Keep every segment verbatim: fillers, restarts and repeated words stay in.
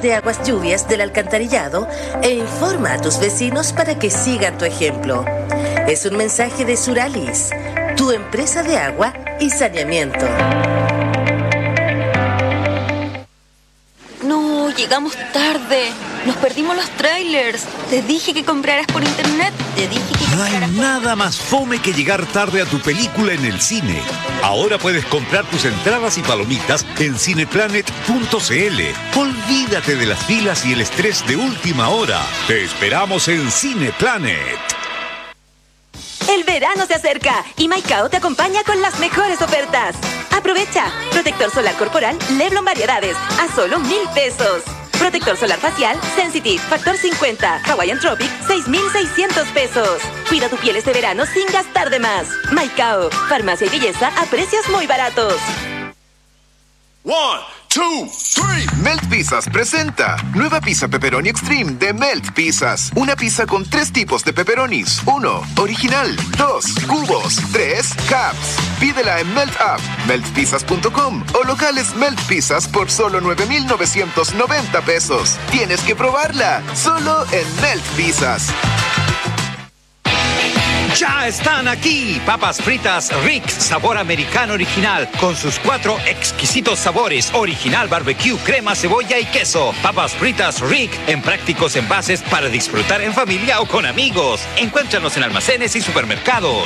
de aguas lluvias del alcantarillado e informa a tus vecinos para que sigan tu ejemplo. Es un mensaje de Suralis, tu empresa de agua y saneamiento. No, llegamos tarde. Nos perdimos los trailers. Te dije que compraras por internet. Te dije que No hay nada más fome que llegar tarde a tu película en el cine. Ahora puedes comprar tus entradas y palomitas en cineplanet punto c l. Olvídate de las filas y el estrés de última hora. Te esperamos en Cineplanet. El verano se acerca y Maicao te acompaña con las mejores ofertas. Aprovecha. Protector solar corporal Leblon Variedades a solo mil pesos. Protector solar facial Sensitive Factor cincuenta Hawaiian Tropic seis mil seiscientos pesos. Cuida tu piel este verano sin gastar de más. Maicao, farmacia y belleza a precios muy baratos. One, two, three. Melt Pizzas presenta nueva pizza pepperoni extreme de Melt Pizzas. Una pizza con tres tipos de pepperonis. Uno, original. Dos, cubos. Tres, cups. Pídela en Melt App, melt pizzas punto com o locales Melt Pizzas por solo nueve mil novecientos noventa pesos. Tienes que probarla, solo en Melt Pizzas. ¡Ya están aquí! Papas fritas Rick, sabor americano original, con sus cuatro exquisitos sabores, original, barbecue, crema, cebolla y queso. Papas fritas Rick, en prácticos envases para disfrutar en familia o con amigos. Encuéntranos en almacenes y supermercados.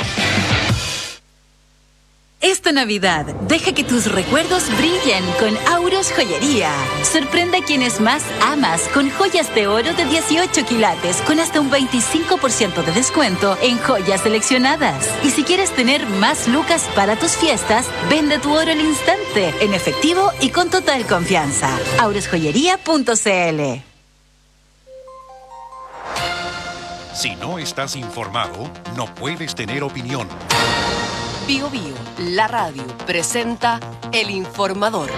Esta Navidad, deja que tus recuerdos brillen con Auros Joyería. Sorprende a quienes más amas con joyas de oro de dieciocho quilates con hasta un veinticinco por ciento de descuento en joyas seleccionadas. Y si quieres tener más lucas para tus fiestas, vende tu oro al instante, en efectivo y con total confianza. auros joyería punto c l. Si no estás informado, no puedes tener opinión. Bio Bio, la radio, presenta El Informador.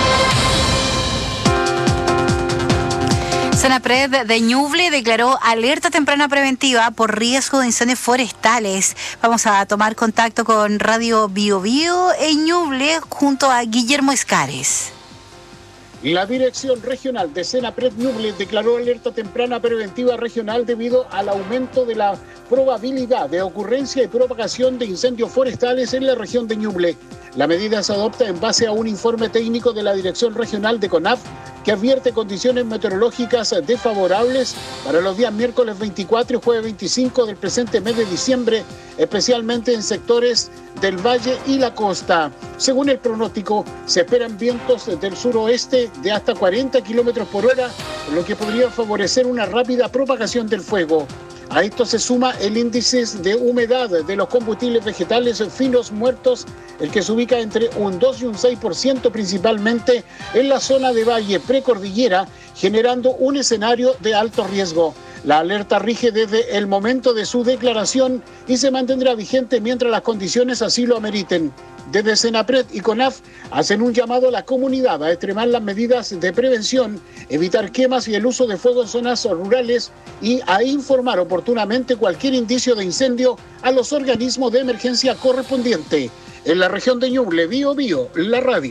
Senapred de Ñuble declaró alerta temprana preventiva por riesgo de incendios forestales. Vamos a tomar contacto con Radio Bio Bio en Ñuble junto a Guillermo Escares. La Dirección Regional de Senapred Ñuble declaró alerta temprana preventiva regional debido al aumento de la probabilidad de ocurrencia y propagación de incendios forestales en la región de Ñuble. La medida se adopta en base a un informe técnico de la Dirección Regional de CONAF que advierte condiciones meteorológicas desfavorables para los días miércoles veinticuatro y jueves veinticinco del presente mes de diciembre, especialmente en sectores del valle y la costa. Según el pronóstico, se esperan vientos del suroeste de hasta cuarenta kilómetros por hora, lo que podría favorecer una rápida propagación del fuego. A esto se suma el índice de humedad de los combustibles vegetales finos muertos, el que se ubica entre un dos y un seis por ciento principalmente en la zona de valle precordillera, generando un escenario de alto riesgo. La alerta rige desde el momento de su declaración y se mantendrá vigente mientras las condiciones así lo ameriten. Desde Senapred y CONAF hacen un llamado a la comunidad a extremar las medidas de prevención, evitar quemas y el uso de fuego en zonas rurales y a informar oportunamente cualquier indicio de incendio a los organismos de emergencia correspondiente. En la región de Ñuble, Bio Bio, la radio.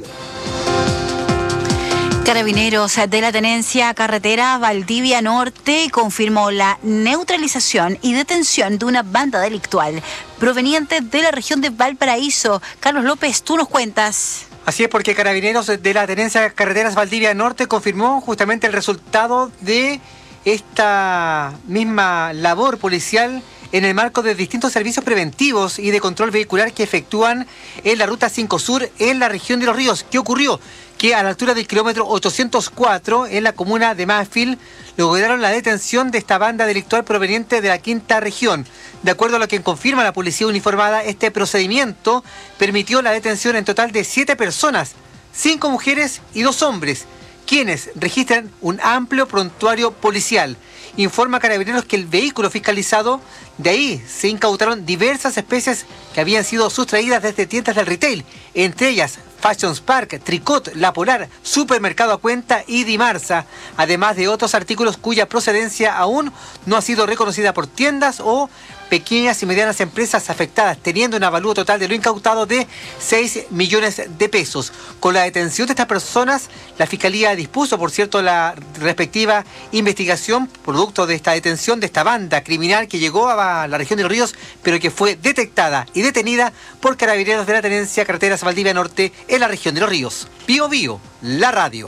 Carabineros de la Tenencia Carretera Valdivia Norte confirmó la neutralización y detención de una banda delictual proveniente de la región de Valparaíso. Carlos López, tú nos cuentas. Así es, porque Carabineros de la Tenencia Carreteras Valdivia Norte confirmó justamente el resultado de esta misma labor policial en el marco de distintos servicios preventivos y de control vehicular que efectúan en la Ruta cinco Sur en la región de Los Ríos. ¿Qué ocurrió? Que a la altura del kilómetro ochocientos cuatro, en la comuna de Mafil, lograron la detención de esta banda delictual proveniente de la quinta región. De acuerdo a lo que confirma la policía uniformada, este procedimiento permitió la detención en total de siete personas, cinco mujeres y dos hombres, quienes registran un amplio prontuario policial. Informa Carabineros que el vehículo fiscalizado, de ahí se incautaron diversas especies que habían sido sustraídas desde tiendas del retail, entre ellas Fashion Spark, Tricot, La Polar, Supermercado a Cuenta y Dimarsa, además de otros artículos cuya procedencia aún no ha sido reconocida por tiendas o pequeñas y medianas empresas afectadas, teniendo un avalúo total de lo incautado de seis millones de pesos. Con la detención de estas personas, la Fiscalía dispuso, por cierto, la respectiva investigación producto de esta detención de esta banda criminal que llegó a la región de Los Ríos, pero que fue detectada y detenida por carabineros de la Tenencia Carreteras Valdivia Norte en la región de Los Ríos. Bío Bío, la radio.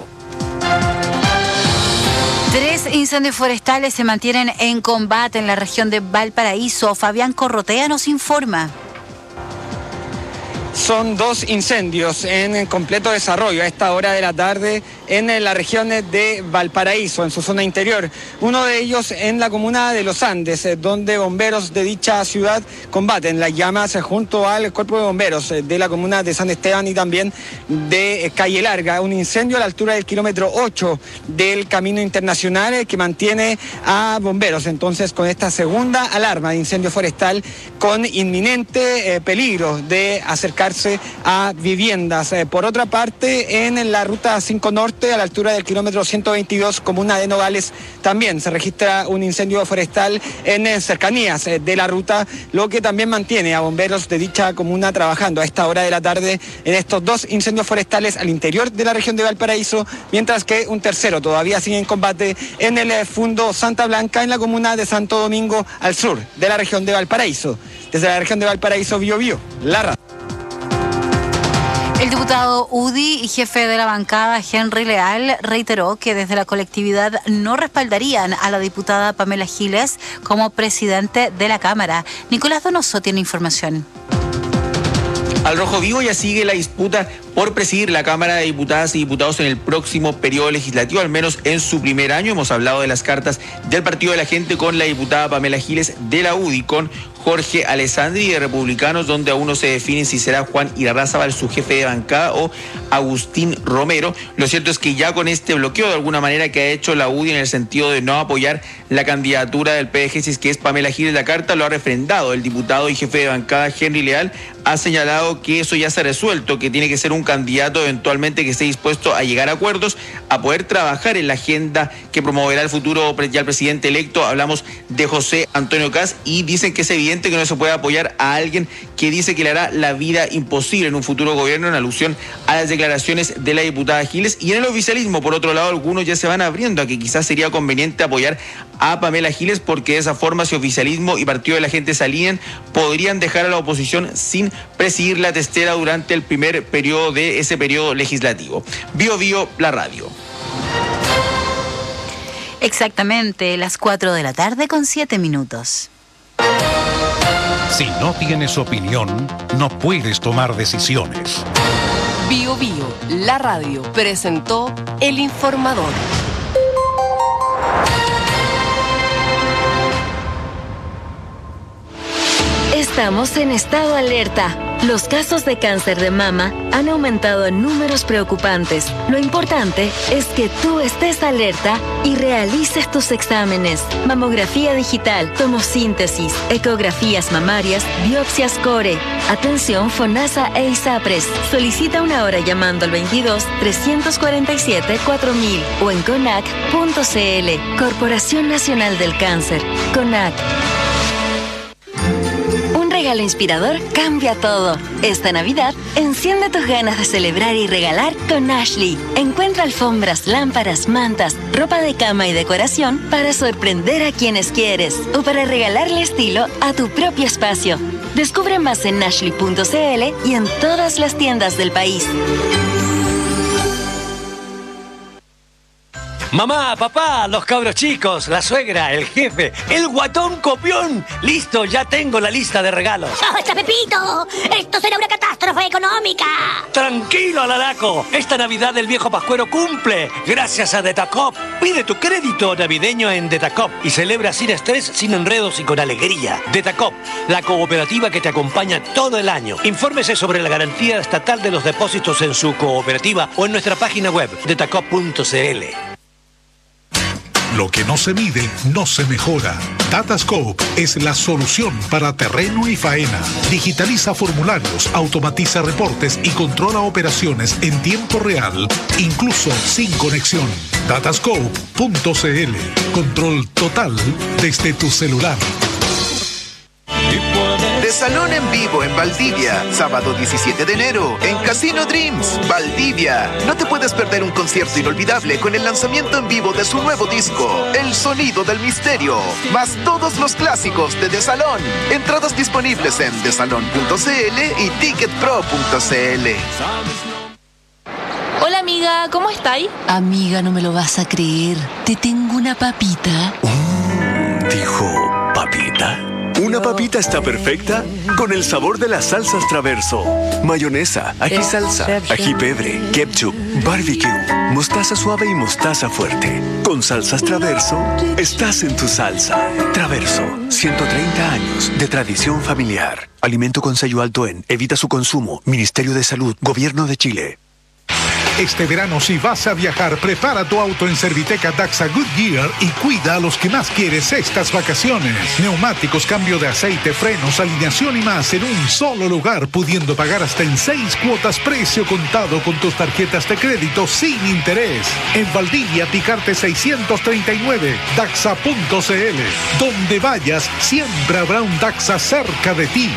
Tres incendios forestales se mantienen en combate en la región de Valparaíso. Fabián Corrotea nos informa. Son dos incendios en completo desarrollo a esta hora de la tarde en la región de Valparaíso, en su zona interior. Uno de ellos en la comuna de Los Andes, donde bomberos de dicha ciudad combaten las llamas junto al cuerpo de bomberos de la comuna de San Esteban y también de Calle Larga. Un incendio a la altura del kilómetro ocho del Camino Internacional que mantiene a bomberos entonces con esta segunda alarma de incendio forestal con inminente eh, peligro de acercarse a viviendas. Eh, por otra parte, en la ruta cinco Norte, a la altura del kilómetro ciento veintidós, comuna de Nogales, también se registra un incendio forestal en eh, cercanías eh, de la ruta, lo que también mantiene a bomberos de dicha comuna trabajando a esta hora de la tarde en estos dos incendios forestales al interior de la región de Valparaíso, mientras que un tercero todavía sigue en combate en el eh, Fundo Santa Blanca, en la comuna de Santo Domingo, al sur de la región de Valparaíso. Desde la región de Valparaíso, Bío Bío, la radio. El diputado U D I y jefe de la bancada, Henry Leal, reiteró que desde la colectividad no respaldarían a la diputada Pamela Giles como presidente de la Cámara. Nicolás Donoso tiene información. Al Rojo Vivo ya sigue la disputa por presidir la Cámara de Diputadas y Diputados en el próximo periodo legislativo, al menos en su primer año. Hemos hablado de las cartas del Partido de la Gente con la diputada Pamela Giles, de la U D I con Jorge Alessandri, y de Republicanos, donde aún no se define si será Juan Irarrázaval su jefe de bancada o Agustín Romero. Lo cierto es que ya con este bloqueo de alguna manera que ha hecho la U D I en el sentido de no apoyar la candidatura del P D G, si es que es Pamela Giles la carta, lo ha refrendado el diputado y jefe de bancada Henry Leal. Ha señalado que eso ya se ha resuelto, que tiene que ser un candidato eventualmente que esté dispuesto a llegar a acuerdos, a poder trabajar en la agenda que promoverá el futuro ya el presidente electo. Hablamos de José Antonio Kast y dicen que es evidente que no se puede apoyar a alguien que dice que le hará la vida imposible en un futuro gobierno, en alusión a las declaraciones de la diputada Giles. Y en el oficialismo, por otro lado, algunos ya se van abriendo a que quizás sería conveniente apoyar a Pamela Giles, porque de esa forma, si oficialismo y Partido de la Gente se alinean, podrían dejar a la oposición sin presidir la testera durante el primer periodo de ese periodo legislativo. Bío Bío, la radio. Exactamente, las cuatro de la tarde con siete minutos. Si no tienes opinión, no puedes tomar decisiones. Bío Bío, la radio, presentó El Informador. Estamos en estado alerta. Los casos de cáncer de mama han aumentado en números preocupantes. Lo importante es que tú estés alerta y realices tus exámenes. Mamografía digital, tomosíntesis, ecografías mamarias, biopsias core. Atención FONASA e ISAPRES. Solicita una hora llamando al veintidós, trescientos cuarenta y siete, cuatro mil o en conac punto c l. Corporación Nacional del Cáncer. CONAC. Un regalo inspirador cambia todo. Esta Navidad, enciende tus ganas de celebrar y regalar con Ashley. Encuentra alfombras, lámparas, mantas, ropa de cama y decoración para sorprender a quienes quieres o para regalarle estilo a tu propio espacio. Descubre más en ashley punto c l y en todas las tiendas del país. Mamá, papá, los cabros chicos, la suegra, el jefe, el guatón copión. Listo, ya tengo la lista de regalos. ¡Basta, Pepito! ¡Esto será una catástrofe económica! Tranquilo, Alaraco. Esta Navidad el viejo Pascuero cumple. Gracias a Detacop. Pide tu crédito navideño en Detacop y celebra sin estrés, sin enredos y con alegría. Detacop, la cooperativa que te acompaña todo el año. Infórmese sobre la garantía estatal de los depósitos en su cooperativa o en nuestra página web, detacop punto c l. Lo que no se mide, no se mejora. Datascope es la solución para terreno y faena. Digitaliza formularios, automatiza reportes y controla operaciones en tiempo real, incluso sin conexión. datascope punto c l. Control total desde tu celular. De Salón en vivo en Valdivia, sábado diecisiete de enero, en Casino Dreams, Valdivia. No te puedes perder un concierto inolvidable con el lanzamiento en vivo de su nuevo disco, El Sonido del Misterio, más todos los clásicos de De Salón. Entradas disponibles en desalón punto c l y ticket pro punto c l. Hola amiga, ¿cómo estáis? Amiga, no me lo vas a creer. Te tengo una papita. Mm, dijo papita. Una papita está perfecta con el sabor de las salsas Traverso. Mayonesa, ají salsa, ají pebre, ketchup, barbecue, mostaza suave y mostaza fuerte. Con salsas Traverso, estás en tu salsa. Traverso, ciento treinta años de tradición familiar. Alimento con sello alto en. Evita su consumo. Ministerio de Salud, Gobierno de Chile. Este verano, si vas a viajar, prepara tu auto en Serviteca Daxa Goodyear y cuida a los que más quieres estas vacaciones. Neumáticos, cambio de aceite, frenos, alineación y más en un solo lugar, pudiendo pagar hasta en seis cuotas precio contado con tus tarjetas de crédito sin interés. En Valdivia, Picarte seiscientos treinta y nueve, daxa punto c l. Donde vayas, siempre habrá un Daxa cerca de ti.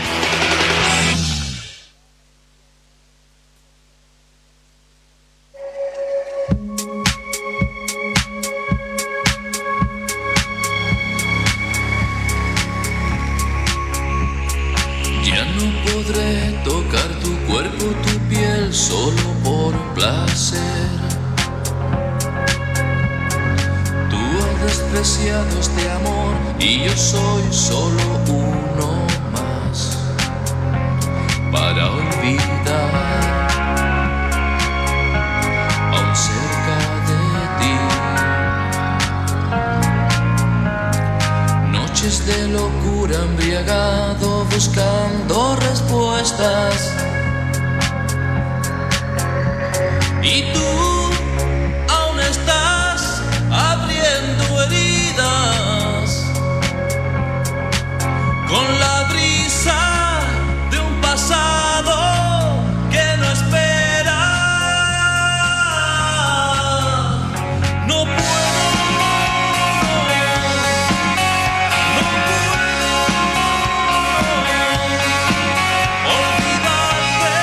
Solo por placer, tú has despreciado este amor y yo soy solo uno más para olvidar, aún cerca de ti. Noches de locura embriagado buscando respuestas. Y tú aún estás abriendo heridas con la brisa de un pasado que no espera. No puedo, no puedo olvidarte.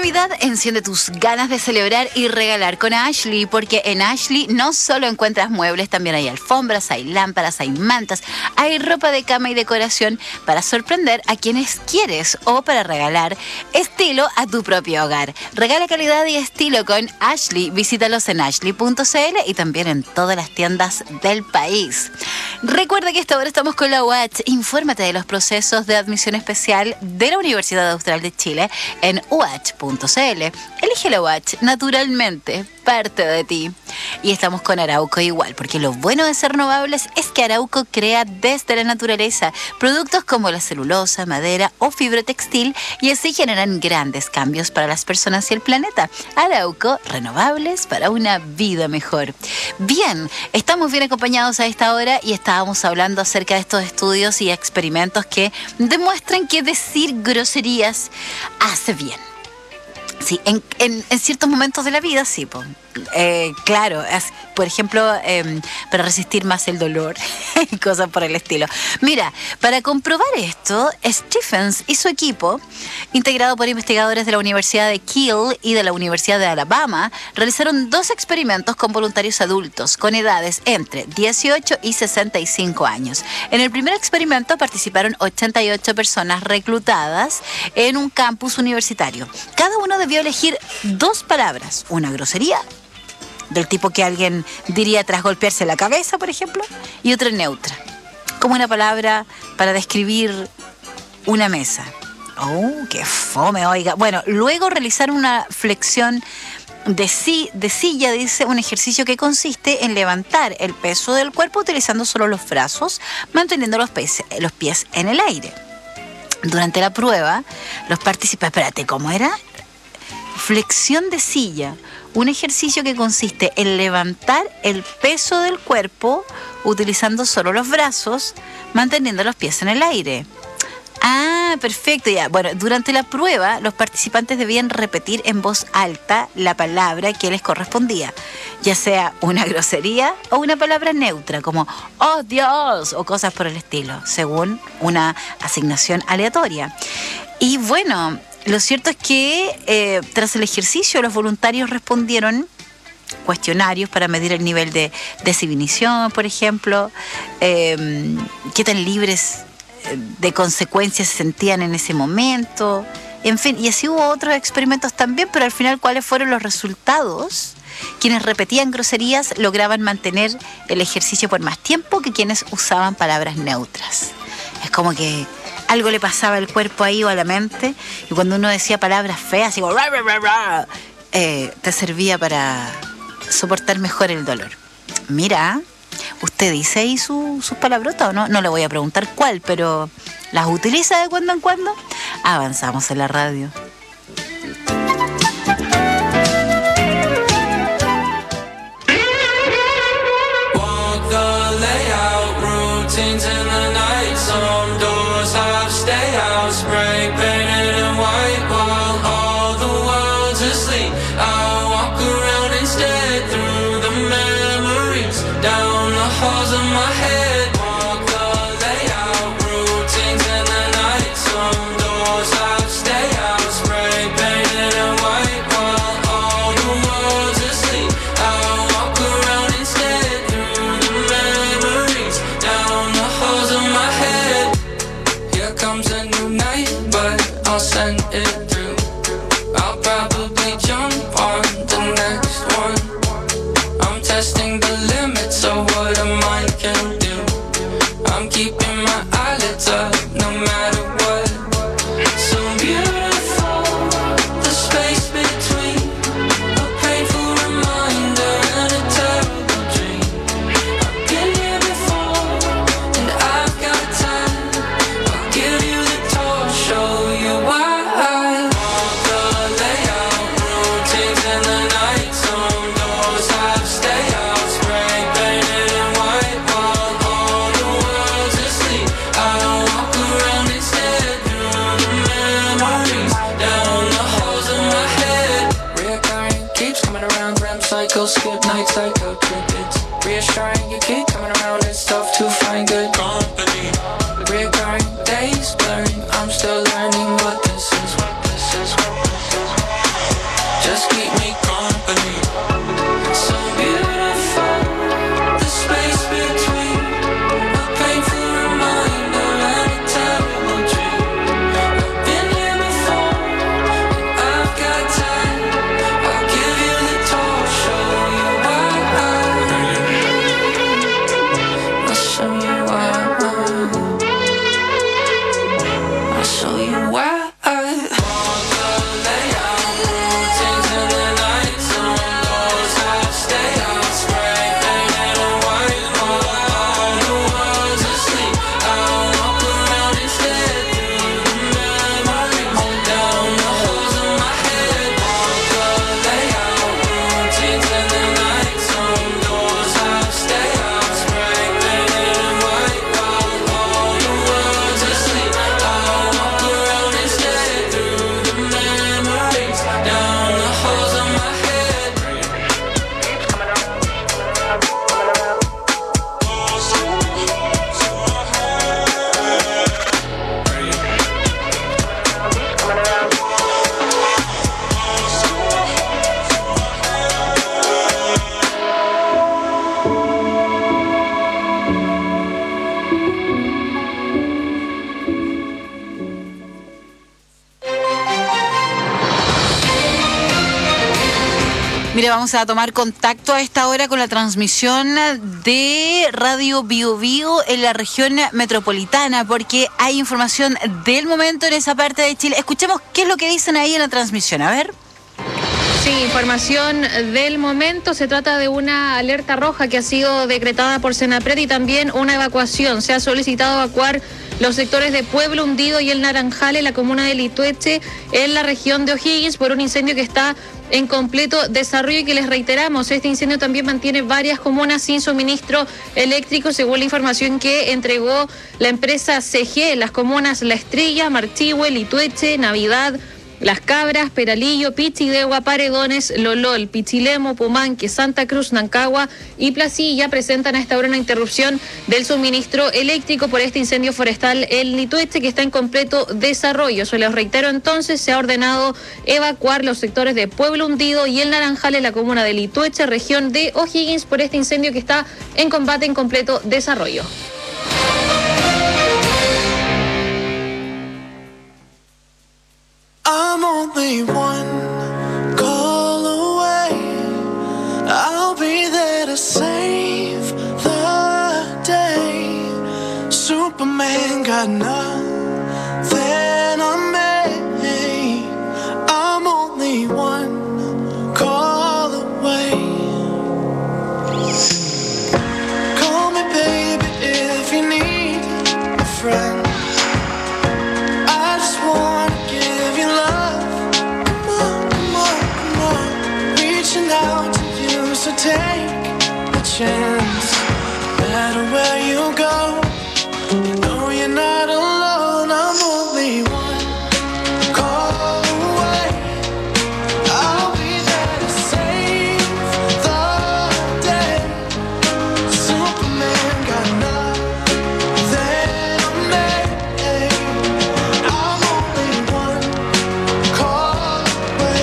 Navidad enciende tus ganas de celebrar y regalar con Ashley, porque en Ashley no solo encuentras muebles, también hay alfombras, hay lámparas, hay mantas, hay ropa de cama y decoración para sorprender a quienes quieres o para regalar estilo a tu propio hogar. Regala calidad y estilo con Ashley. Visítalos en ashley punto c l y también en todas las tiendas del país. Recuerda que a esta hora estamos con la U A C. Infórmate de los procesos de admisión especial de la Universidad Austral de Chile en u a c punto c l. Elige la U A C, naturalmente, parte de ti. Y estamos con Arauco igual, porque lo bueno de ser renovables es que Arauco crea desde la naturaleza productos como la celulosa, madera o fibra textil, y así generan grandes cambios para las personas y el planeta. Arauco, renovables para una vida mejor. Bien, estamos bien acompañados a esta hora y estábamos hablando acerca de estos estudios y experimentos que demuestran que decir groserías hace bien. Sí, en, en, en ciertos momentos de la vida, sí, po. Eh, claro, es, por ejemplo, eh, para resistir más el dolor y cosas por el estilo. Mira, para comprobar esto, Stephens y su equipo, integrado por investigadores de la Universidad de Kiel y de la Universidad de Alabama, realizaron dos experimentos con voluntarios adultos con edades entre dieciocho y sesenta y cinco años. En el primer experimento participaron ochenta y ocho personas reclutadas en un campus universitario. Cada uno debió elegir dos palabras, una grosería del tipo que alguien diría tras golpearse la cabeza, por ejemplo, y otra neutra, como una palabra para describir una mesa. ¡Oh, qué fome, oiga! Bueno, luego realizar una flexión de, si, de silla, dice, un ejercicio que consiste en levantar el peso del cuerpo utilizando solo los brazos, manteniendo los pies, los pies en el aire. Durante la prueba, los participantes... Espérate, ¿cómo era? Flexión de silla, un ejercicio que consiste en levantar el peso del cuerpo utilizando solo los brazos, manteniendo los pies en el aire. Ah, perfecto, ya. Bueno, durante la prueba, los participantes debían repetir en voz alta la palabra que les correspondía, ya sea una grosería o una palabra neutra, como ¡oh, Dios! O cosas por el estilo, según una asignación aleatoria. Y bueno, lo cierto es que eh, tras el ejercicio los voluntarios respondieron cuestionarios para medir el nivel de desinhibición, por ejemplo, eh, qué tan libres de consecuencias se sentían en ese momento, en fin, y así hubo otros experimentos también, pero al final, ¿cuáles fueron los resultados? Quienes repetían groserías lograban mantener el ejercicio por más tiempo que quienes usaban palabras neutras. Es como que algo le pasaba al cuerpo ahí o a la mente, y cuando uno decía palabras feas, como, rah, rah, rah, rah, eh, te servía para soportar mejor el dolor. Mira, ¿usted dice ahí su, sus palabrotas o no? No le voy a preguntar cuál, pero ¿las utiliza de cuando en cuando? Avanzamos en la radio. Walk the layout, routines in the night. Some doors have stay out, spray painted in white. While all the world's asleep, I walk around instead through the memories, down the halls of my head. Walk the layout, routines in the night. Some doors have stay out, spray painted in white. While all the world's asleep, I walk around instead through the memories, down the halls of my head. Here comes a new night, but I'll send it through. I'll probably jump on the next one. I'm testing the limits of what a mind can do. I'm keeping my eyelids up no matter what. So beautiful, the space between a painful reminder and a terrible dream. I've been here before and I've got time. I'll give you the tour, show you why. Walk the layout, routines in the night. Some doors have stay out, spray painted in white. While all the world's asleep, I walk around instead through the memories, down the halls of my head. Reoccurring, keeps coming around. R E M cycle, skip night cycle, trip. It's reassuring, you keep coming around. It's tough to find good company. Reoccurring, days blurring. I'm still learning what this is, what this is, what this is. Mira, vamos a tomar contacto a esta hora con la transmisión de Radio Bio Bio en la región metropolitana, porque hay información del momento en esa parte de Chile. Escuchemos qué es lo que dicen ahí en la transmisión. A ver. Sí, información del momento. Se trata de una alerta roja que ha sido decretada por Senapred y también una evacuación. Se ha solicitado evacuar los sectores de Pueblo Hundido y El Naranjal en la comuna de Litueche, en la región de O'Higgins, por un incendio que está en completo desarrollo y que les reiteramos, este incendio también mantiene varias comunas sin suministro eléctrico, según la información que entregó la empresa C G, las comunas La Estrella, Marchihue, Litueche, Navidad, Las Cabras, Peralillo, Pichidegua, Paredones, Lolol, Pichilemo, Pumanque, Santa Cruz, Nancagua y Placilla presentan a esta hora una interrupción del suministro eléctrico por este incendio forestal en Litueche que está en completo desarrollo. Se les reitero entonces, se ha ordenado evacuar los sectores de Pueblo Hundido y El Naranjal en la comuna de Litueche, región de O'Higgins, por este incendio que está en combate en completo desarrollo. I'm only one call away. I'll be there to save the day. Superman got nothing on me. I'm only one call away. Call me baby if you need a friend. I just wanna give you love. Come on, come on, come on. Reaching out to you, so take a chance. No matter where you go, you know you're not alone. I'm only one call away. I'll be there to save the day. Superman got nothing on me. I'm only one call away.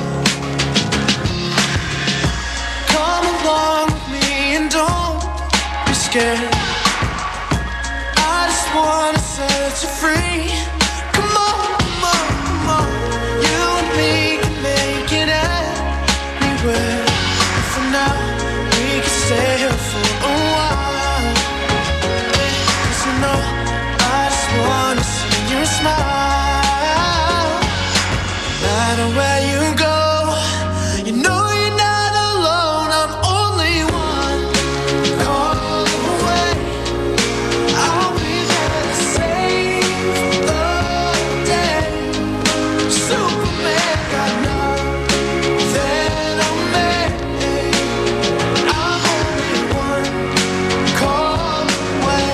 Come along with me and don't be scared. I just wanna set you free. Come on, come on, come on. You and me can make it anywhere. For now, we can stay here for a while. 'Cause you know, I just wanna see you smile. No matter where you go, you know you're not alone. I'm only one call away. I'll be there to save the day. Superman got nothing on me. I'm only one call away.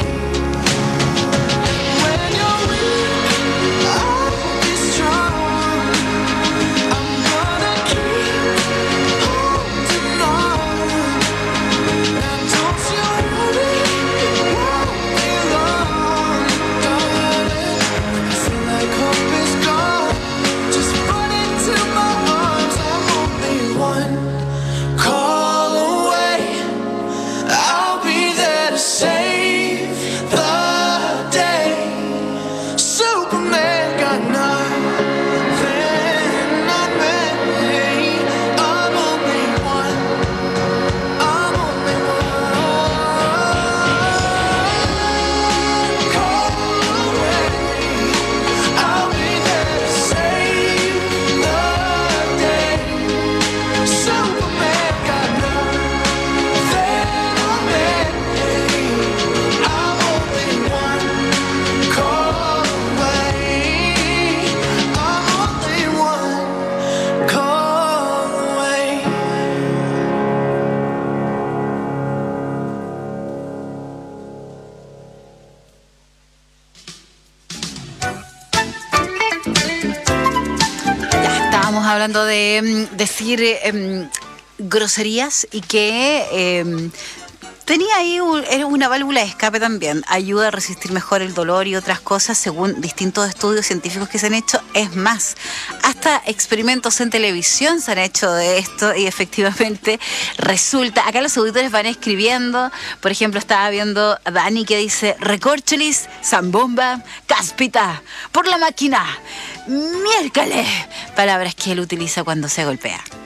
When you're weak, I'll be strong. I'm gonna keep holding on. Now don't you worry, it won't be long, darling. I feel like hope is gone. Just run into my arms. I'm only one call away. I'll be there to save the day. Superman got nothing on me. I'm only one. I'm only one call away. I'll be there to save the day. Superman got nothing on me. I'm only one call away. I'm only one call away. Ya estábamos hablando de mm, decir eh, em, groserías y que em, tenía ahí un- era una válvula de escape también. Ayuda a resistir mejor el dolor y otras cosas según distintos estudios científicos que se han hecho. Es más, hasta experimentos en televisión se han hecho de esto y efectivamente resulta. Acá los auditores van escribiendo. Por ejemplo, estaba viendo a Dani que dice recorcholis, zambomba, cáspita, por la máquina, miércoles. Palabras que él utiliza cuando se golpea.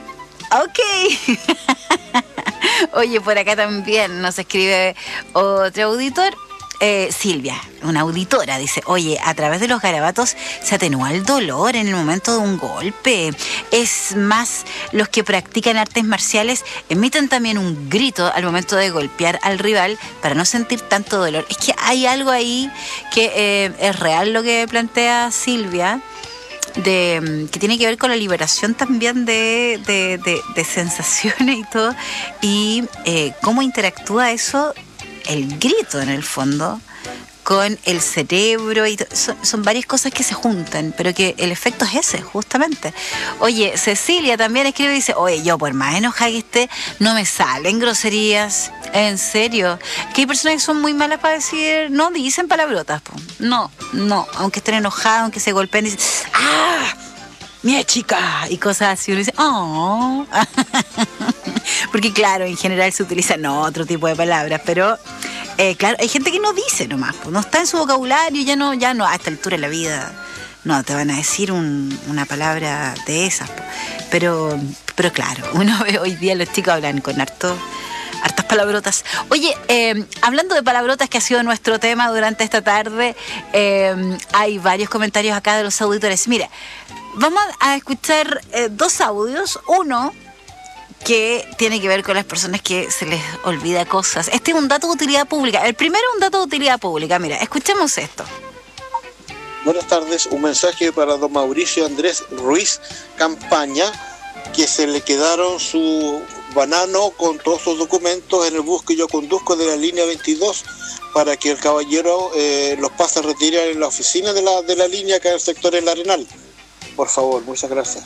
Ok. Oye, por acá también nos escribe otro auditor. Eh, Silvia, una auditora, dice: oye, a través de los garabatos se atenúa el dolor en el momento de un golpe. Es más, los que practican artes marciales emiten también un grito al momento de golpear al rival para no sentir tanto dolor. Es que hay algo ahí que eh, es real lo que plantea Silvia, de que tiene que ver con la liberación también de, de, de, de sensaciones y todo, y eh, cómo interactúa eso, el grito en el fondo, con el cerebro, y son, son varias cosas que se juntan, pero que el efecto es ese, justamente. Oye, Cecilia también escribe y dice: oye, yo por más enojada que esté, no me salen groserías. En serio, que hay personas que son muy malas para decir, no dicen palabrotas, po. No, no, aunque estén enojadas, aunque se golpeen, dicen: ¡ah! ¡Mi chica! Y cosas así, uno dice: ¡oh! Porque claro, en general se utilizan otro tipo de palabras, pero eh, claro, hay gente que no dice nomás, pues, no está en su vocabulario, ya no, ya no, a esta altura de la vida, no te van a decir un, una palabra de esas, pues. pero, pero claro, uno ve hoy día los chicos hablan con harto, hartas palabrotas. Oye, eh, hablando de palabrotas, que ha sido nuestro tema durante esta tarde, eh, hay varios comentarios acá de los auditores. Mira, vamos a escuchar eh, dos audios. Uno que tiene que ver con las personas que se les olvida cosas. Este es un dato de utilidad pública. El primero es un dato de utilidad pública. Mira, escuchemos esto. Buenas tardes. Un mensaje para don Mauricio Andrés Ruiz Campaña, que se le quedaron su banano con todos sus documentos en el bus que yo conduzco de la línea veintidós, para que el caballero eh, los pase a retirar en la oficina de la, de la línea acá en el sector El Arenal. Por favor, muchas gracias.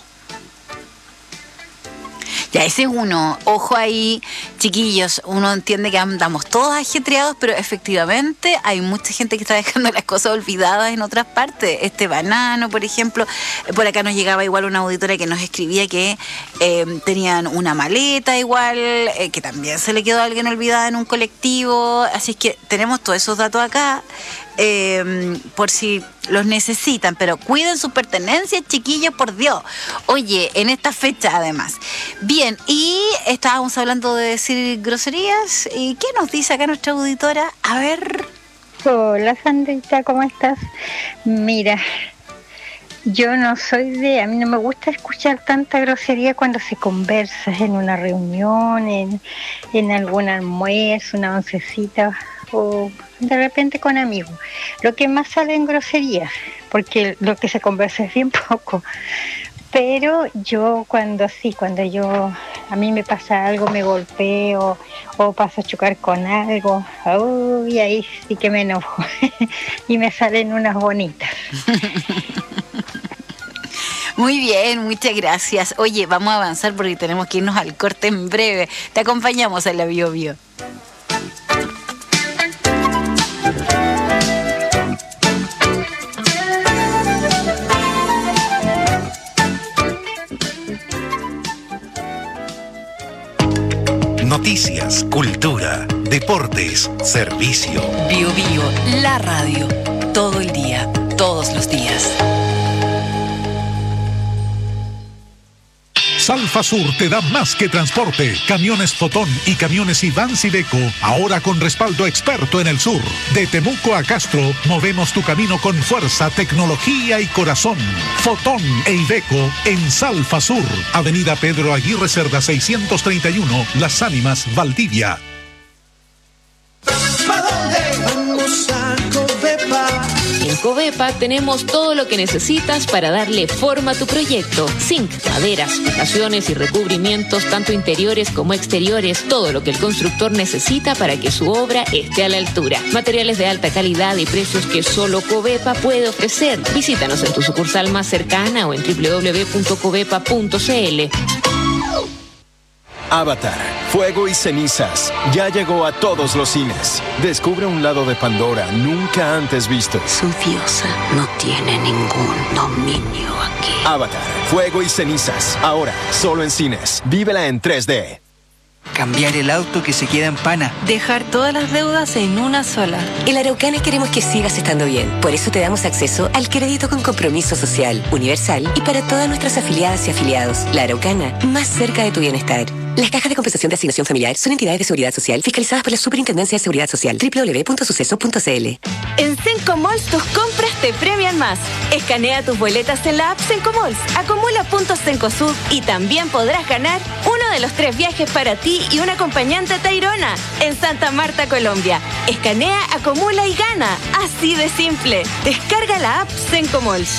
Ya, ese es uno. Ojo ahí, chiquillos. Uno entiende que andamos todos ajetreados, pero efectivamente hay mucha gente que está dejando las cosas olvidadas en otras partes. Este banano, por ejemplo. Por acá nos llegaba igual una auditora que nos escribía que eh, tenían una maleta igual, eh, que también se le quedó a alguien olvidada en un colectivo. Así es que tenemos todos esos datos acá. Eh, por si los necesitan, pero cuiden sus pertenencias, chiquillos, por Dios. Oye, en esta fecha además. Bien, y estábamos hablando de decir groserías. ¿Y qué nos dice acá nuestra auditora? A ver. Hola, Sandrita, ¿cómo estás? Mira, yo no soy de... A mí no me gusta escuchar tanta grosería cuando se conversa en una reunión, en, en algún almuerzo, una oncecita, o de repente con amigos. Lo que más sale en groserías, porque lo que se conversa es bien poco. Pero yo cuando sí, cuando yo a mí me pasa algo, me golpeo o paso a chocar con algo, uy, ahí sí que me enojo y me salen unas bonitas. Muy bien, muchas gracias. Oye, vamos a avanzar porque tenemos que irnos al corte en breve. Te acompañamos en la Bio Bio. Noticias, cultura, deportes, servicio. Bio Bio, la radio. Todo el día, todos los días. Salfa Sur te da más que transporte. Camiones Fotón y camiones Ivans Iveco, ahora con respaldo experto en el sur. De Temuco a Castro, movemos tu camino con fuerza, tecnología y corazón. Fotón e Iveco en Salfa Sur, Avenida Pedro Aguirre Cerda seiscientos treinta y uno, Las Ánimas, Valdivia. ¿Para dónde vamos a Covepa? En Covepa tenemos todo lo que necesitas para darle forma a tu proyecto. Zinc, maderas, fijaciones y recubrimientos, tanto interiores como exteriores. Todo lo que el constructor necesita para que su obra esté a la altura. Materiales de alta calidad y precios que solo Covepa puede ofrecer. Visítanos en tu sucursal más cercana o en doble u doble u doble u punto covepa punto c l. Avatar, Fuego y Cenizas, ya llegó a todos los cines. Descubre un lado de Pandora nunca antes visto. Su diosa no tiene ningún dominio aquí. Avatar, Fuego y Cenizas, ahora solo en cines. Vívela en tres D. Cambiar el auto que se queda en pana. Dejar todas las deudas en una sola. En la Araucana queremos que sigas estando bien. Por eso te damos acceso al crédito con compromiso social, universal y para todas nuestras afiliadas y afiliados. La Araucana, más cerca de tu bienestar. Las cajas de compensación de asignación familiar son entidades de seguridad social fiscalizadas por la Superintendencia de Seguridad Social. doble u doble u doble u punto suceso punto c l. En Sencomalls tus compras te premian más. Escanea tus boletas en la app Sencomalls, acumula puntos Cencosud y también podrás ganar uno de los tres viajes para ti y un acompañante a Tayrona en Santa Marta, Colombia. Escanea, acumula y gana. Así de simple. Descarga la app Sencomalls.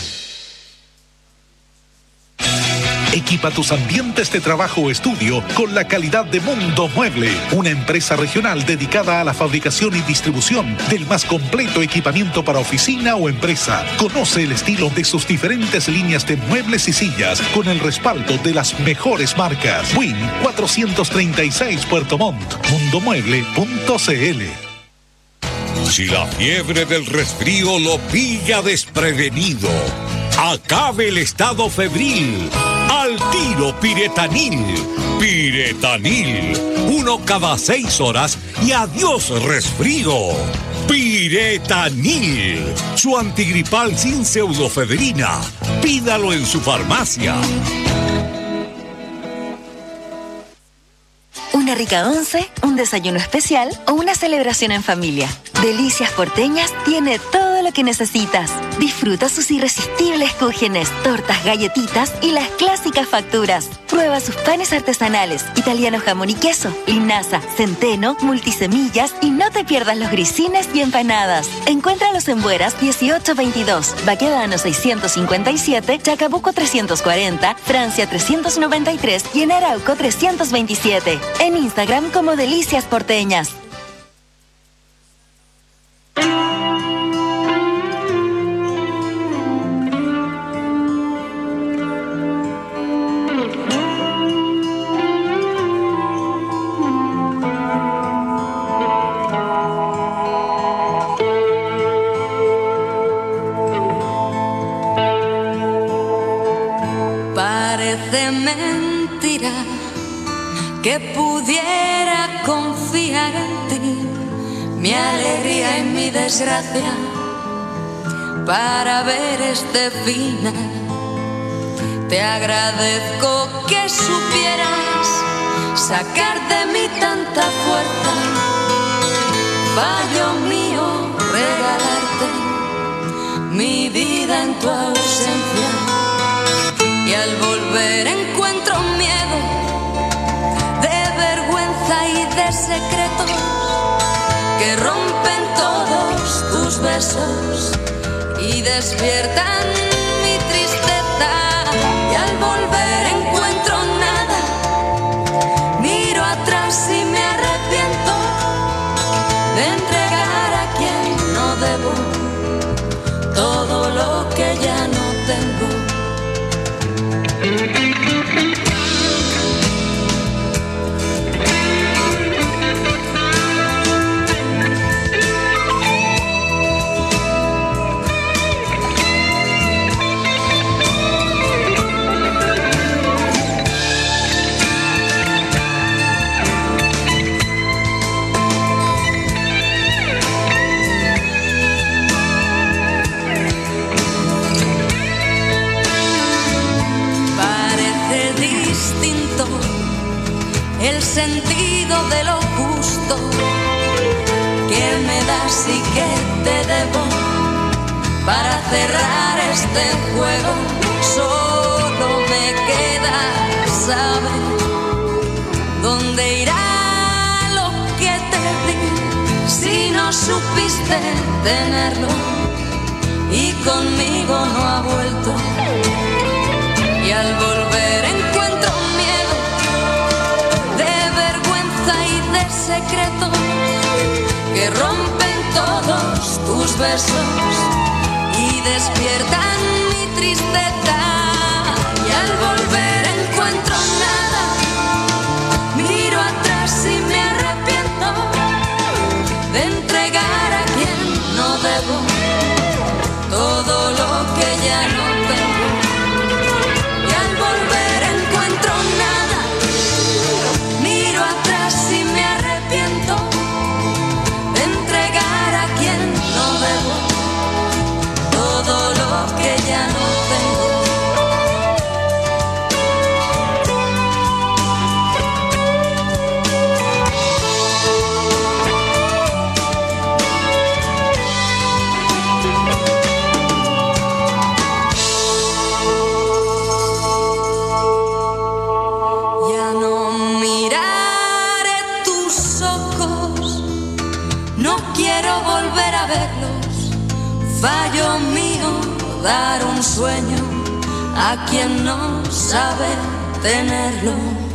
Equipa tus ambientes de trabajo o estudio con la calidad de Mundo Mueble, una empresa regional dedicada a la fabricación y distribución del más completo equipamiento para oficina o empresa. Conoce el estilo de sus diferentes líneas de muebles y sillas con el respaldo de las mejores marcas. Win cuatrocientos treinta y seis Puerto Montt, mundo mueble punto c l. Si la fiebre del resfrío lo pilla desprevenido, acabe el estado febril. Al tiro Piretanil. Piretanil. Uno cada seis horas y adiós resfrío. Piretanil. Su antigripal sin pseudofedrina. Pídalo en su farmacia. Una rica once, un desayuno especial o una celebración en familia. Delicias Porteñas tiene todo lo que necesitas. Disfruta sus irresistibles cúgenes, tortas, galletitas y las clásicas facturas. Prueba sus panes artesanales, italiano jamón y queso, linaza, centeno, multisemillas y no te pierdas los grisines y empanadas. Encuéntralos en Bueras dieciocho veintidós, Baquedano seiscientos cincuenta y siete, Chacabuco trescientos cuarenta, Francia trescientos noventa y tres y en Arauco trescientos veintisiete. En Instagram como Delicias Porteñas. Parece mentira que pudiera confiar en ti, mi alegría y mi desgracia, para ver este final. Te agradezco que supieras sacar de mí tanta fuerza, fallo mío regalarte mi vida en tu ausencia. Y al volver encuentro miedo, de vergüenza y de secretos que rompen todos tus besos y despiertan mi tristeza. Y al volver encuentro nada, miro atrás y me arrepiento de entregar a quien no debo todo lo que ya no tengo. El sentido de lo justo que me das y que te debo para cerrar este juego. Solo me queda saber dónde irá lo que te di si no supiste tenerlo y conmigo no ha vuelto. Y al volver encuentro miedo, y de secretos que rompen todos tus besos y despiertan mi tristeza. Y al volver encuentro nada, miro atrás y me arrepiento de entregar a quien no debo todo lo que ya no tengo. Y al volver encuentro nada, miro no quiero volver a verlos. Fallo mío, dar un sueño a quien no sabe tenerlo.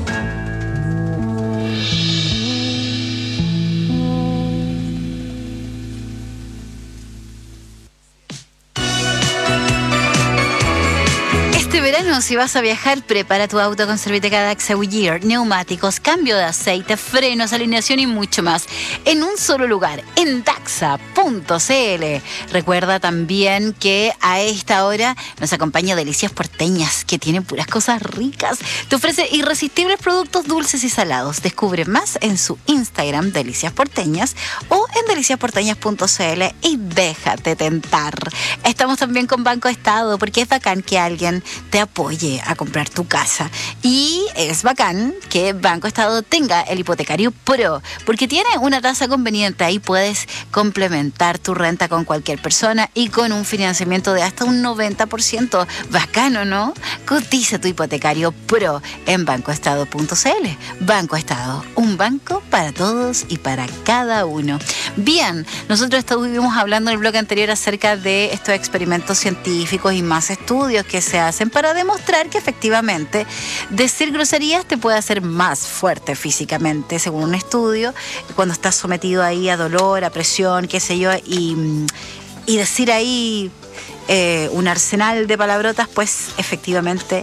Este verano, si vas a viajar, prepara tu auto con Serviteca Daxa Goodyear, neumáticos, cambio de aceite, frenos, alineación y mucho más en un solo lugar, en daxa punto c l. Recuerda también que a esta hora nos acompaña Delicias Porteñas, que tienen puras cosas ricas. Te ofrece irresistibles productos dulces y salados. Descubre más en su Instagram, Delicias Porteñas, o en delicias porteñas punto c l y déjate tentar. Estamos también con Banco Estado, porque es bacán que alguien te apoye a comprar tu casa. Y es bacán que Banco Estado tenga el hipotecario Pro, porque tiene una tasa conveniente. Ahí puedes complementar tu renta con cualquier persona y con un financiamiento de hasta un noventa por ciento. Bacano, ¿no? Cotiza tu hipotecario Pro en banco estado punto c l. Banco Estado, un banco para todos y para cada uno. Bien, nosotros estuvimos hablando en el bloque anterior acerca de estos experimentos científicos y más estudios que se hacen para demostrar que efectivamente decir groserías te puede hacer más fuerte físicamente, según un estudio, cuando estás sometido ahí a dolor, a presión, qué sé yo, y, y decir ahí eh, un arsenal de palabrotas, pues efectivamente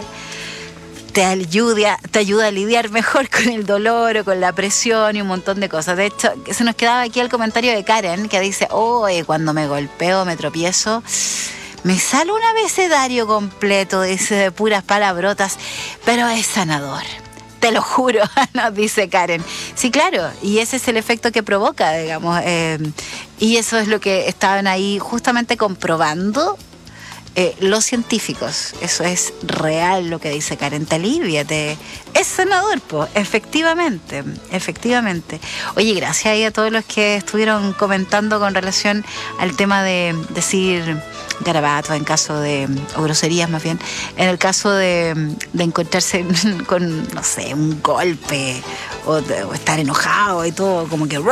te ayuda, te ayuda a lidiar mejor con el dolor o con la presión y un montón de cosas. De hecho, se nos quedaba aquí el comentario de Karen, que dice, oh, cuando me golpeo, me tropiezo, me sale un abecedario completo, dice, de puras palabrotas, pero es sanador. Te lo juro, nos dice Karen. Sí, claro, y ese es el efecto que provoca, digamos. Eh, y eso es lo que estaban ahí justamente comprobando eh, los científicos. Eso es real lo que dice Karen. Te alivia, te... es sanador, pues, efectivamente, efectivamente. Oye, gracias ahí a todos los que estuvieron comentando con relación al tema de decir garabatos en caso de, o groserías más bien, en el caso de, de encontrarse con, no sé, un golpe o, de, o estar enojado y todo, como que...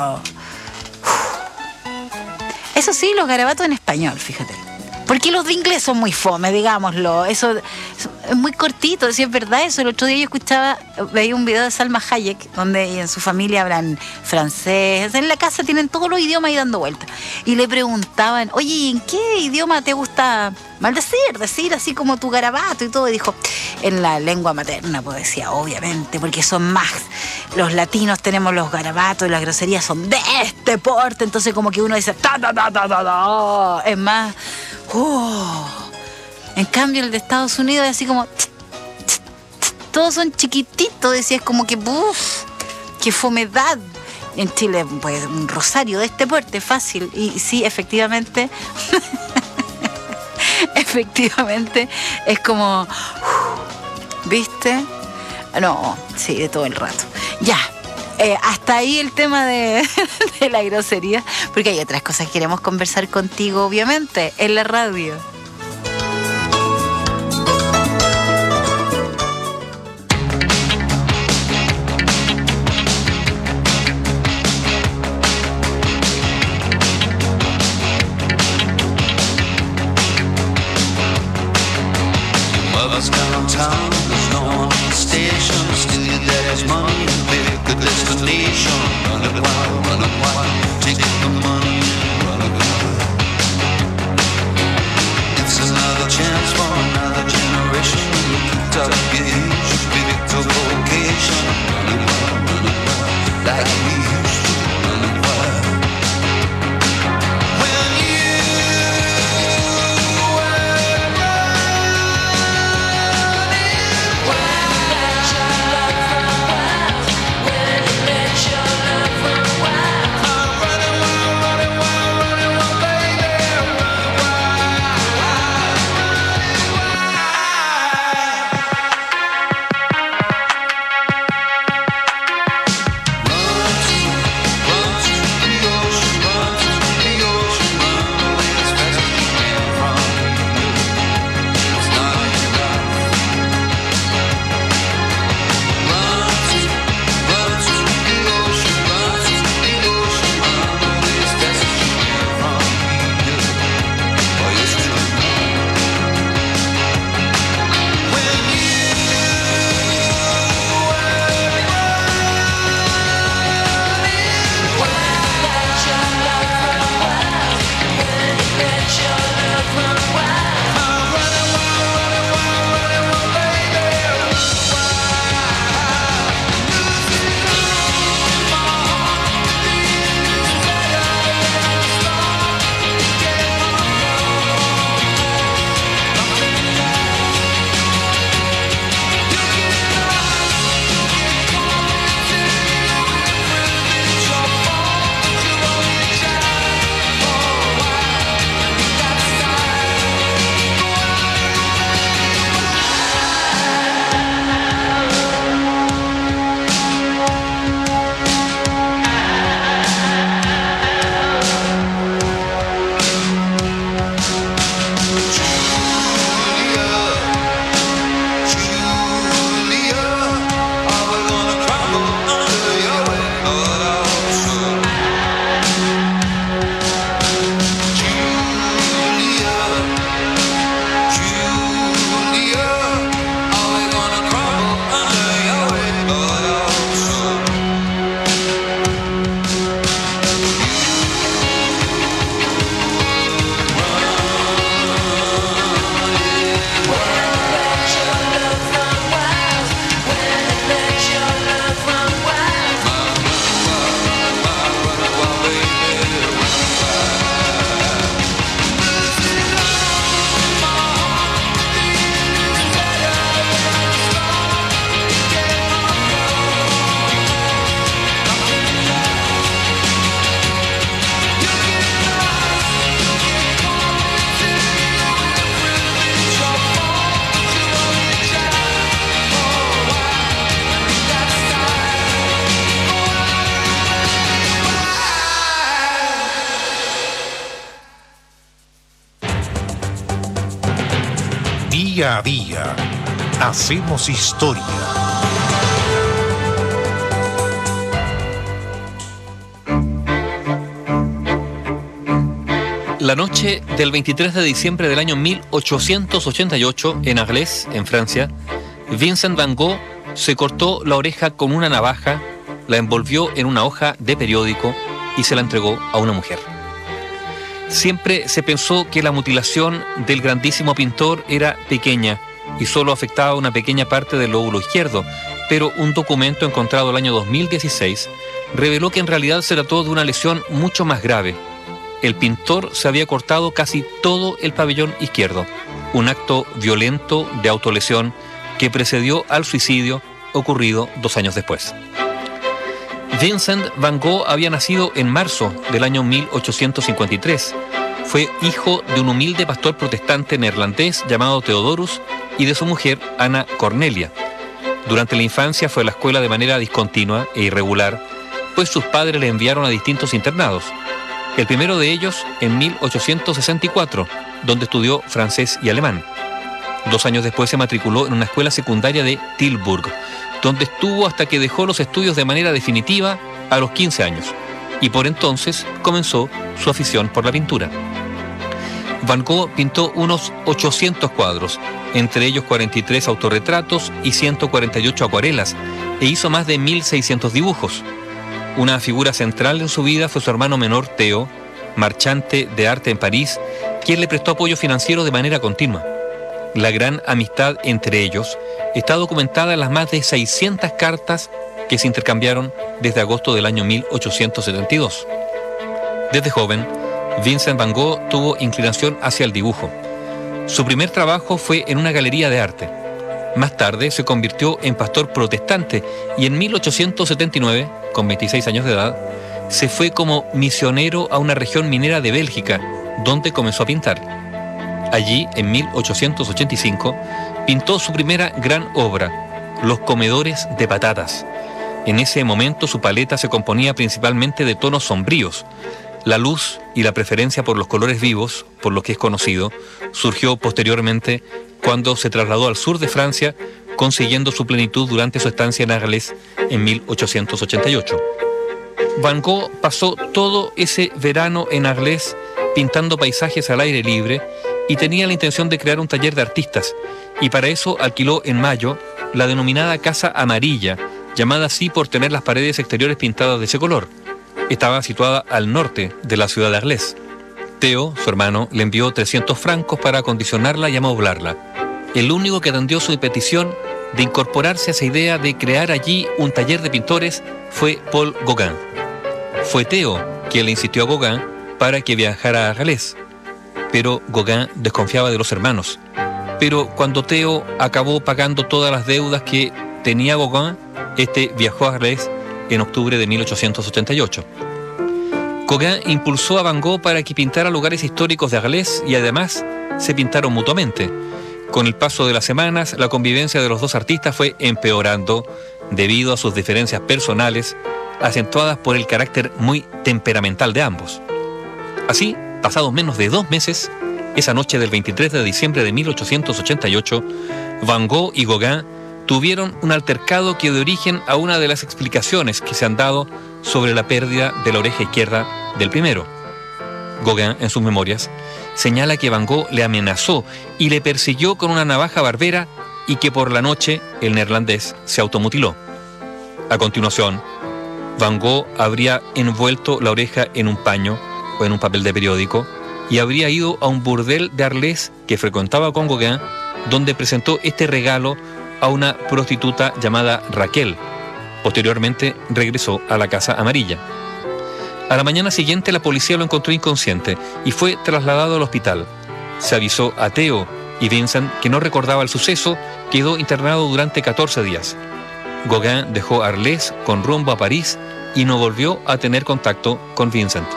Eso sí, los garabatos en español, fíjate. Porque los de inglés son muy fome, digámoslo. Eso, eso es muy cortito, si es verdad eso. El otro día yo escuchaba, veía un video de Salma Hayek, donde en su familia hablan francés. En la casa tienen todos los idiomas ahí dando vueltas. Y le preguntaban, oye, ¿en qué idioma te gusta maldecir? Decir así como tu garabato y todo. Y dijo, en la lengua materna, pues decía, obviamente, porque son más. Los latinos tenemos los garabatos y las groserías son de este porte. Entonces como que uno dice, ta, ta, ta, ta, ta, ta. Es más... Oh. En cambio el de Estados Unidos es así como tch, tch, tch, todos son chiquititos, decía, es como que uff, qué fomedad. En Chile pues un rosario de este porte fácil. Y sí, efectivamente efectivamente es como uh, ¿viste? No, sí, de todo el rato. Ya. Eh, hasta ahí el tema de, de la grosería, porque hay otras cosas que queremos conversar contigo, obviamente, en la radio. Día a día hacemos historia. La noche del veintitrés de diciembre del año mil ochocientos ochenta y ocho, en Arles, en Francia, Vincent Van Gogh se cortó la oreja con una navaja, la envolvió en una hoja de periódico y se la entregó a una mujer. Siempre se pensó que la mutilación del grandísimo pintor era pequeña y solo afectaba una pequeña parte del lóbulo izquierdo, pero un documento encontrado el año dos mil dieciséis reveló que en realidad se trató de una lesión mucho más grave. El pintor se había cortado casi todo el pabellón izquierdo, un acto violento de autolesión que precedió al suicidio ocurrido dos años después. Vincent Van Gogh había nacido en marzo del año mil ochocientos cincuenta y tres. Fue hijo de un humilde pastor protestante neerlandés llamado Theodorus y de su mujer Ana Cornelia. Durante la infancia fue a la escuela de manera discontinua e irregular, pues sus padres le enviaron a distintos internados. El primero de ellos en mil ochocientos sesenta y cuatro, donde estudió francés y alemán. Dos años después se matriculó en una escuela secundaria de Tilburg, donde estuvo hasta que dejó los estudios de manera definitiva a los quince años, y por entonces comenzó su afición por la pintura. Van Gogh pintó unos ochocientos cuadros, entre ellos cuarenta y tres autorretratos y ciento cuarenta y ocho acuarelas, e hizo más de mil seiscientos dibujos. Una figura central en su vida fue su hermano menor Theo, marchante de arte en París, quien le prestó apoyo financiero de manera continua. La gran amistad entre ellos está documentada en las más de seiscientas cartas que se intercambiaron desde agosto del año mil ochocientos setenta y dos. Desde joven, Vincent Van Gogh tuvo inclinación hacia el dibujo. Su primer trabajo fue en una galería de arte. Más tarde se convirtió en pastor protestante y en mil ochocientos setenta y nueve, con veintiséis años de edad, se fue como misionero a una región minera de Bélgica, donde comenzó a pintar. Allí, en mil ochocientos ochenta y cinco, pintó su primera gran obra, Los comedores de patatas. En ese momento su paleta se componía principalmente de tonos sombríos. La luz y la preferencia por los colores vivos, por lo que es conocido, surgió posteriormente cuando se trasladó al sur de Francia, consiguiendo su plenitud durante su estancia en Arles en mil ochocientos ochenta y ocho. Van Gogh pasó todo ese verano en Arles pintando paisajes al aire libre y tenía la intención de crear un taller de artistas, y para eso alquiló en mayo la denominada Casa Amarilla, llamada así por tener las paredes exteriores pintadas de ese color. Estaba situada al norte de la ciudad de Arles. Theo, su hermano, le envió trescientos francos para acondicionarla y amoblarla. El único que atendió su petición de incorporarse a esa idea de crear allí un taller de pintores fue Paul Gauguin. Fue Theo quien le insistió a Gauguin para que viajara a Arles, pero Gauguin desconfiaba de los hermanos. Pero cuando Theo acabó pagando todas las deudas que tenía Gauguin, este viajó a Arles en octubre de mil ochocientos ochenta y ocho. Gauguin impulsó a Van Gogh para que pintara lugares históricos de Arles y además se pintaron mutuamente. Con el paso de las semanas, la convivencia de los dos artistas fue empeorando debido a sus diferencias personales, acentuadas por el carácter muy temperamental de ambos. Así, pasados menos de dos meses, esa noche del veintitrés de diciembre de mil ochocientos ochenta y ocho, Van Gogh y Gauguin tuvieron un altercado que dio origen a una de las explicaciones que se han dado sobre la pérdida de la oreja izquierda del primero. Gauguin, en sus memorias, señala que Van Gogh le amenazó y le persiguió con una navaja barbera y que por la noche el neerlandés se automutiló. A continuación, Van Gogh habría envuelto la oreja en un paño o en un papel de periódico y habría ido a un burdel de Arles que frecuentaba con Gauguin, donde presentó este regalo a una prostituta llamada Raquel. Posteriormente regresó a la Casa Amarilla. A la mañana siguiente la policía lo encontró inconsciente y fue trasladado al hospital. Se avisó a Theo y Vincent, que no recordaba el suceso, quedó internado durante catorce días. Gauguin dejó Arles con rumbo a París y no volvió a tener contacto con Vincent.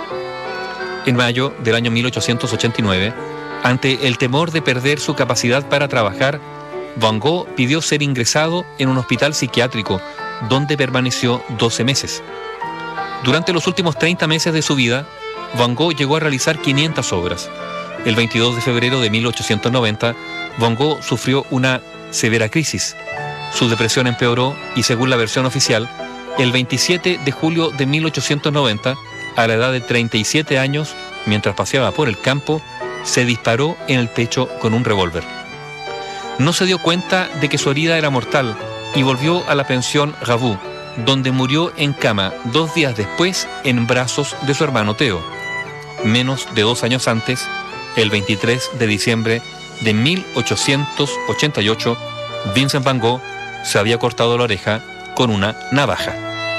En mayo del año mil ochocientos ochenta y nueve, ante el temor de perder su capacidad para trabajar, Van Gogh pidió ser ingresado en un hospital psiquiátrico, donde permaneció doce meses. Durante los últimos treinta meses de su vida, Van Gogh llegó a realizar quinientas obras. El veintidós de febrero de mil ochocientos noventa, Van Gogh sufrió una severa crisis. Su depresión empeoró y, según la versión oficial, el veintisiete de julio de mil ochocientos noventa, a la edad de treinta y siete años, mientras paseaba por el campo, se disparó en el pecho con un revólver. No se dio cuenta de que su herida era mortal y volvió a la pensión Raveau, donde murió en cama dos días después en brazos de su hermano Theo. Menos de dos años antes, el veintitrés de diciembre de mil ochocientos ochenta y ocho, Vincent Van Gogh se había cortado la oreja con una navaja.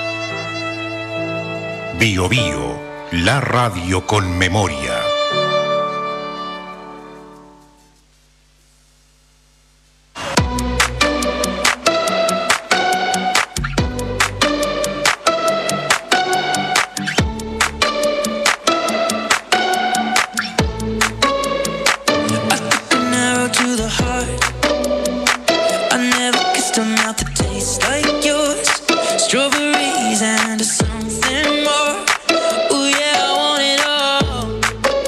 Bio Bio, la radio con memoria. Strawberries and something more. Ooh yeah, I want it all.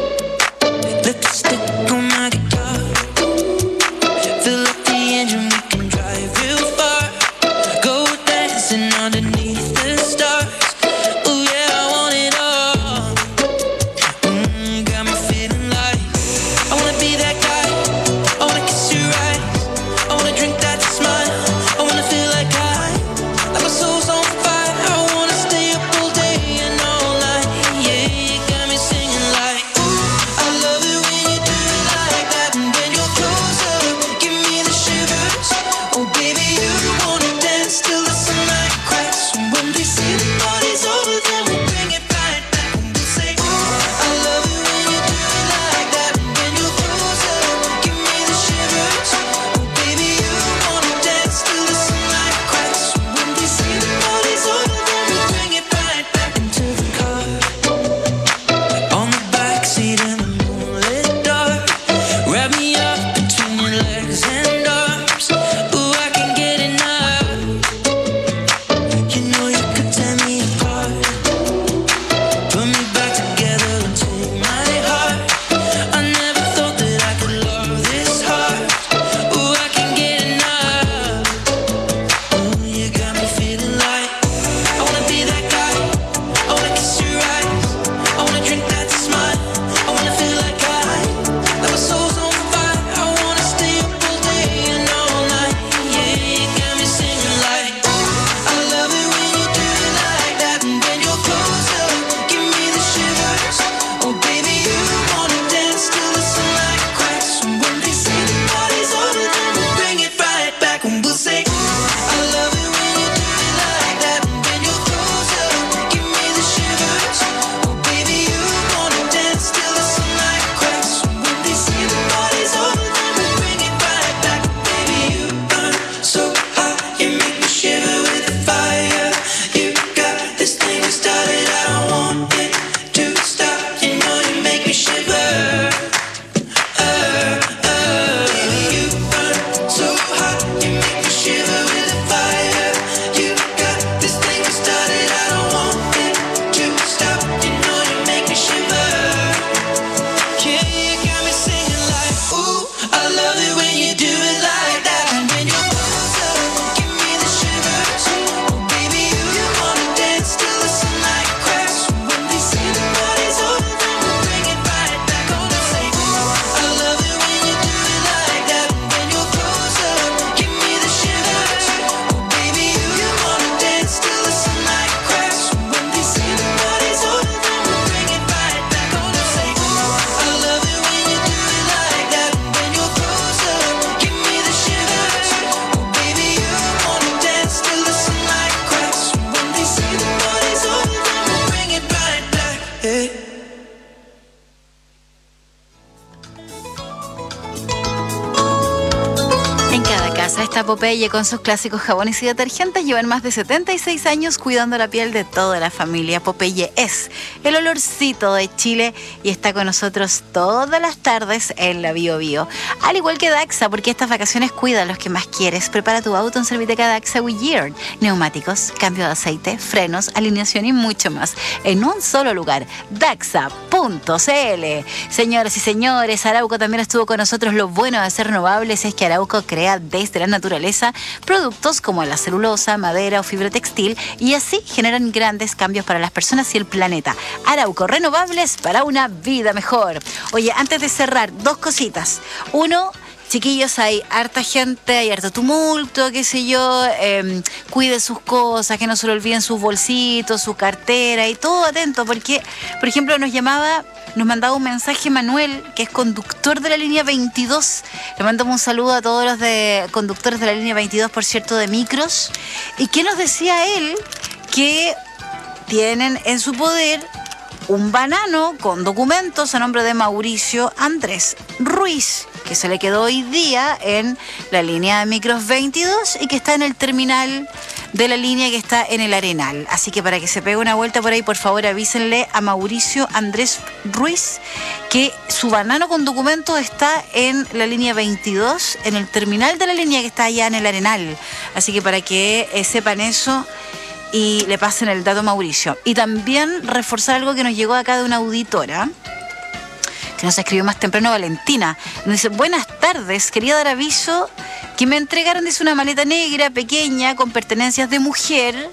está Popeye con sus clásicos jabones y detergentes. Llevan más de setenta y seis años cuidando la piel de toda la familia. Popeye es el olorcito de Chile y está con nosotros todas las tardes en la Bio Bio. Al igual que Daxa, porque estas vacaciones cuida a los que más quieres. Prepara tu auto en Serviteca Daxa Goodyear. Neumáticos, cambio de aceite, frenos, alineación y mucho más. En un solo lugar, daxa punto c l. Señoras y señores, Arauco también estuvo con nosotros. Lo bueno de ser renovables es que Arauco crea desde la naturaleza productos como la celulosa, madera o fibra textil y así generan grandes cambios para las personas y el planeta. Arauco, renovables para una vida mejor. Oye, antes de cerrar, dos cositas. Uno, chiquillos, hay harta gente, hay harto tumulto, qué sé yo, eh, cuide sus cosas, que no se le olviden sus bolsitos, su cartera y todo atento, porque, por ejemplo, nos llamaba, nos mandaba un mensaje Manuel, que es conductor de la línea veintidós. Le mandamos un saludo a todos los de conductores de la línea veintidós, por cierto, de micros. ¿Y qué nos decía él? Que tienen en su poder un banano con documentos a nombre de Mauricio Andrés Ruiz, que se le quedó hoy día en la línea de micros veintidós y que está en el terminal de la línea que está en el Arenal. Así que para que se pegue una vuelta por ahí, por favor avísenle a Mauricio Andrés Ruiz que su banano con documentos está en la línea veintidós, en el terminal de la línea que está allá en el Arenal. Así que para que eh, sepan eso y le pasen el dato a Mauricio. Y también reforzar algo que nos llegó acá de una auditora, que nos escribió más temprano, Valentina. Nos dice: buenas tardes, quería dar aviso que me entregaron, dice, una maleta negra pequeña con pertenencias de mujer.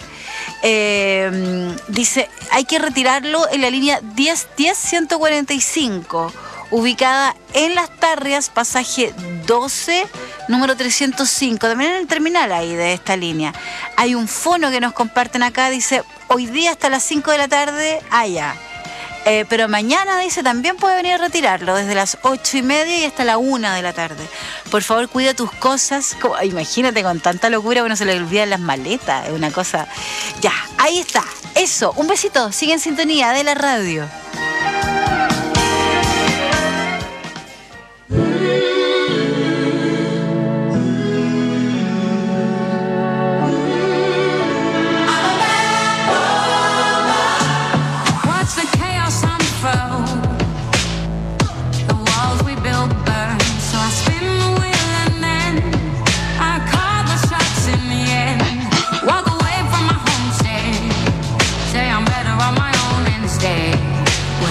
Eh, dice, hay que retirarlo en la línea diez diez ciento cuarenta y cinco, ubicada en Las Tarrias, pasaje doce, número trescientos cinco, también en el terminal ahí de esta línea. Hay un fono que nos comparten acá, dice, hoy día hasta las cinco de la tarde, allá. Eh, pero mañana, dice, también puede venir a retirarlo desde las ocho y media y hasta la una de la tarde. Por favor, cuida tus cosas. Como, imagínate, con tanta locura, bueno, se le olvidan las maletas. Es una cosa... Ya, ahí está. Eso, un besito. Sigue en sintonía de la radio. Say I'm better on my own instead.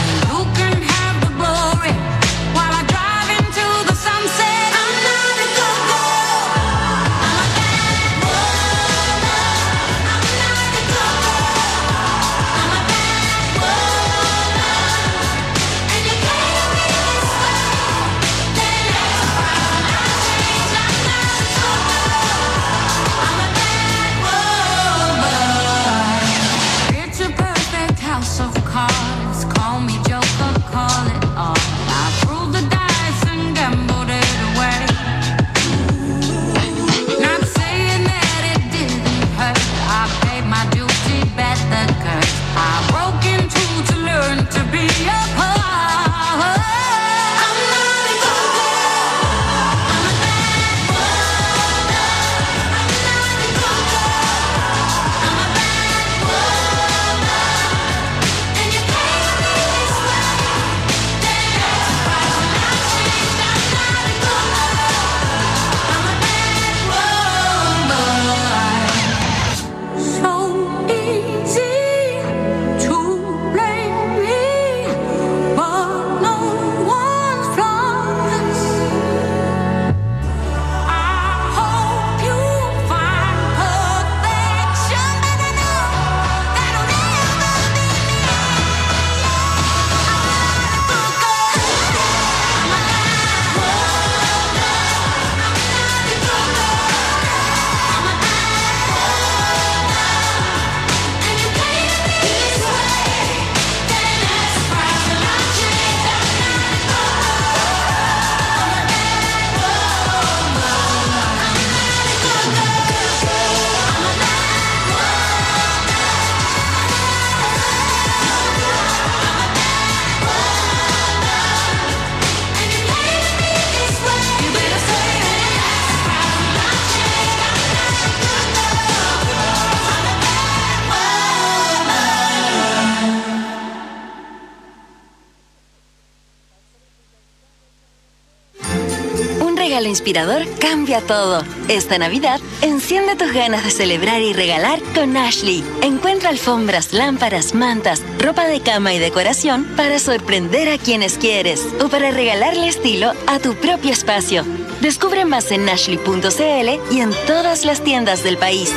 Real Inspirador cambia todo. Esta Navidad, enciende tus ganas de celebrar y regalar con Ashley. Encuentra alfombras, lámparas, mantas, ropa de cama y decoración para sorprender a quienes quieres o para regalarle estilo a tu propio espacio. Descubre más en ashley punto c l y en todas las tiendas del país.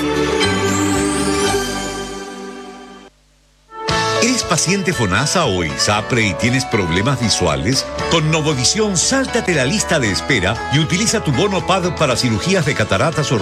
¿Eres paciente FONASA o ISAPRE y tienes problemas visuales? Con Novovisión, sáltate la lista de espera y utiliza tu bono P A D para cirugías de cataratas o